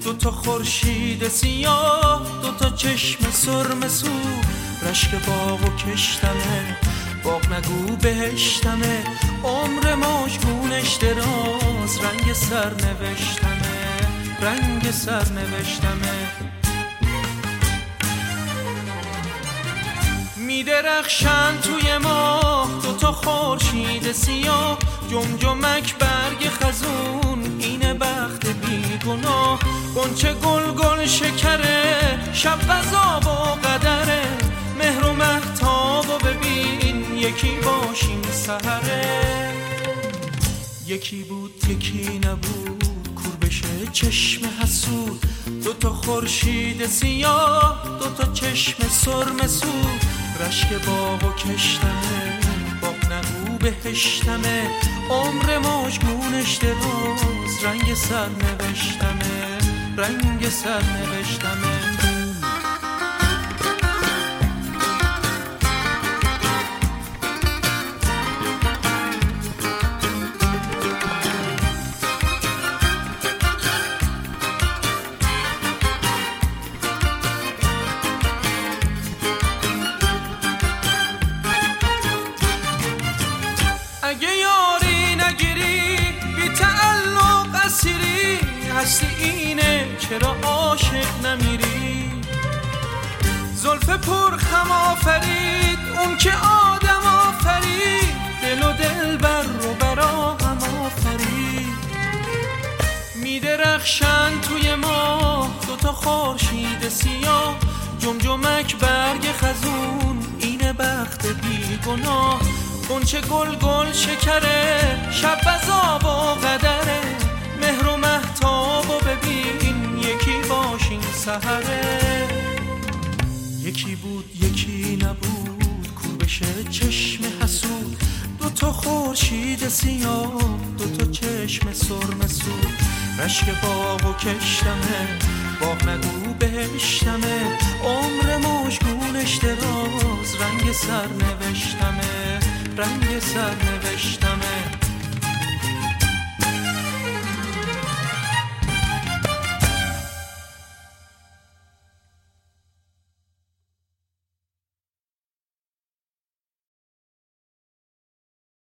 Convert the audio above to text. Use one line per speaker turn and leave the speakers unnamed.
دوتا خورشید سیاه، دوتا چشم سرم سو، رشک باغ و کشتمه، باغ نگو بهشتمه، عمر مشگونش دراز، رنگ سر نوشتمه، رنگ سر نوشتمه. میدرخشن توی ماه دوتا خورشید سیاه، جمجمک برگ خزون، اینه بخت بیگناه، غنچه گل گل شکره، شب غذا و قدره، مهر و مهتاب و ببین یکی باشیم سحره. یکی بود یکی نبود، کور بشه چشم حسود، دوتا خورشید سیاه، دوتا چشم سرم سود، رشک باغ و کشتمه، باغ نگو بهشتمه، عمر مشگونش دراز، رنگ سر نوشتمه، رنگ سر نوشتمه. اگه یاری نگیری بی تعلق اسیری، هستی اینه چرا عاشق نمیری؟ زلف پر خم آفرید اون که آدم آفرید، دل و دل بر رو برا هم آفرید. میدرخشن توی ماه دوتا خورشید سیاه، جمجمک برگ خزون، اینه بخت بیگناه، غنچه گل گل شکره، شب غذا و قدره، مهر و مهتاب و ببین یکی باشیم سحره. یکی بود یکی نبود، کور بشه چشم حسود، دوتا خورشید سیاه، دوتا چشم سرم سود، رشک باغ و کشتمه، باغ نگو بهشتمه، عمر مشگونش دراز، رنگ سر نوشتمه، رنگ سر نوشتم.